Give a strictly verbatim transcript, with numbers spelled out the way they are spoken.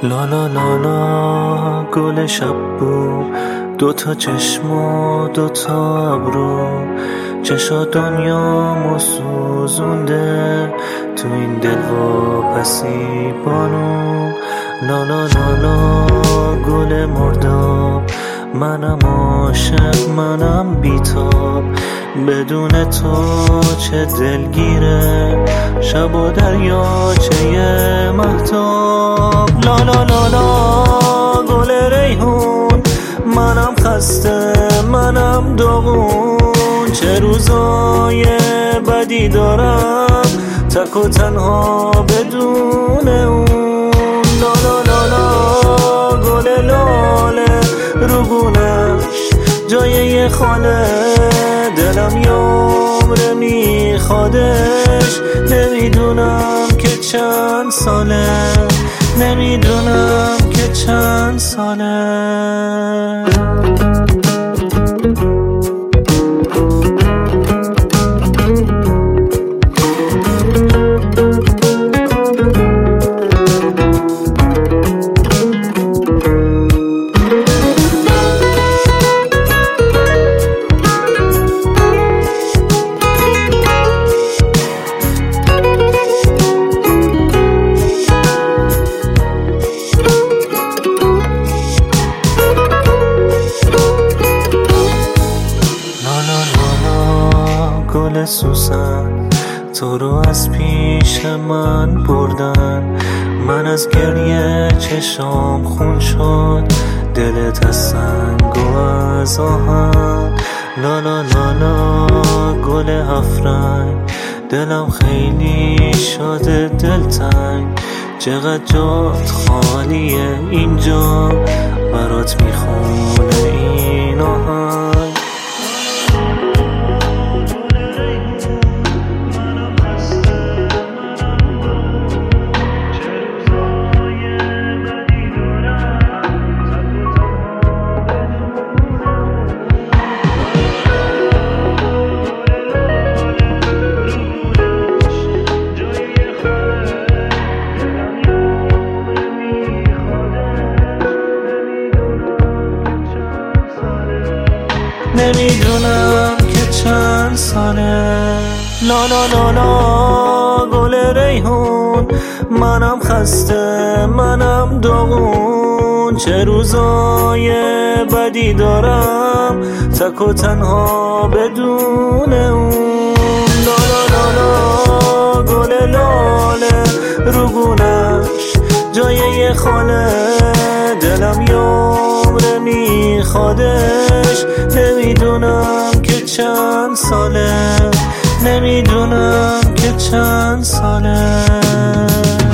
لا لا لا لا گل شب بو، دوتا چشم و دوتا ابرو، چشا دنیامو سوزونده تو این دل واپسی بانو. لا لا لا لا گل مرداب، منم عاشق منم بیتاب، بدون تو چه دلگیره شب و دریاچه مهتاب. لا لا لا لا گل ریحون، منم خسته منم داغون، چه روزای بدی دارم تک و تنها بدون اون. لا لا لا لا گل لاله روگونش جای یه خاله، دلم یه عمره میخوادش، نمیدونم که چند ساله، نمیدونم که چند ساله. گل سوسن تو رو از پیش من بردن، من از گریه چشام خون شد، دلت از سنگ و از آهن. لا لا لا لا گل هفرنگ، دلم خیلی شده دلتنگ، چقدر جات خالیه اینجا، برات میخونه این آهنگ. نمیدونم که چند ساله. لا لا لا لا گل ریحون، منم خسته منم داغون، چه روزای بدی دارم تک و تنها بدون اون. لا لا لا لا گل لاله روگونش جای یه خاله، دلم یه عمره میخوادش، نمیدونم که چند ساله، نمیدونم که چند ساله.